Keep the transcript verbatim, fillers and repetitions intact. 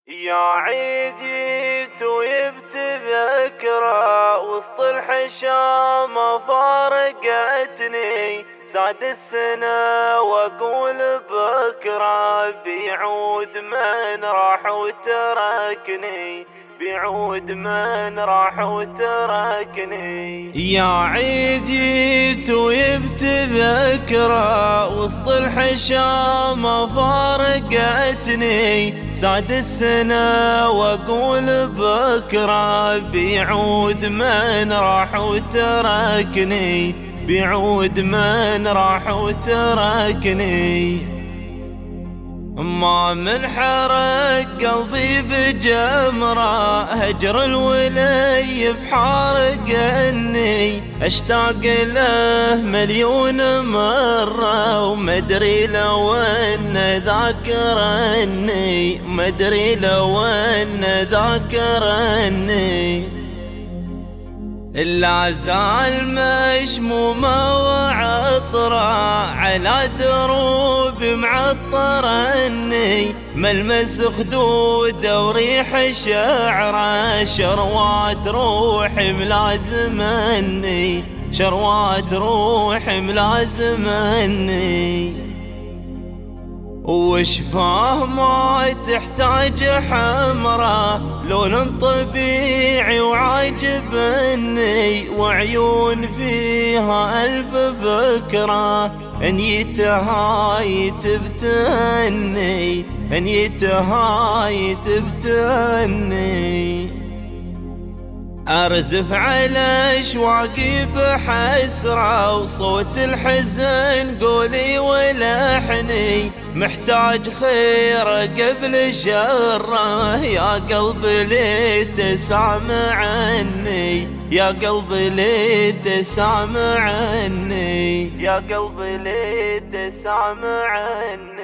يا عيد جيت وجبت ذكرى وسط الحشام فارقتني، سعد السنة واقول بكرة بيعود من راح وتركني، بيعود من راح وتركني. يا عيد جيت وجبت ذكرى وسط الحشام فارقتني، سعد السنة واقول بكرة بيعود من راح وتركني، بيعود من راح وتركني. ما من حرق قلبي بجمرة هجر الولي في حارقني، اشتاق له مليون مرة ومدري لو ان ذاكرني، مدري لو ان ذاكرني. لا زال مشمومة وعطرة على دروب معطرني، ملمس خدوده وريح شعره شروات روحي ملازمني، شروات روحي ملازمني. وشفاه ما تحتاج حمرة لون طبيعي وعاجبني، وعيون فيها ألف فكرة ان يتهاي تبتني، ان يتهاي تبتني. أرزف على أشواقي بحسرة وصوت الحزن قولي ولحني، محتاج خير قبل شره يا قلبي لي تسامعني، يا قلبي لي تسامعني، يا قلبي لي تسامعني.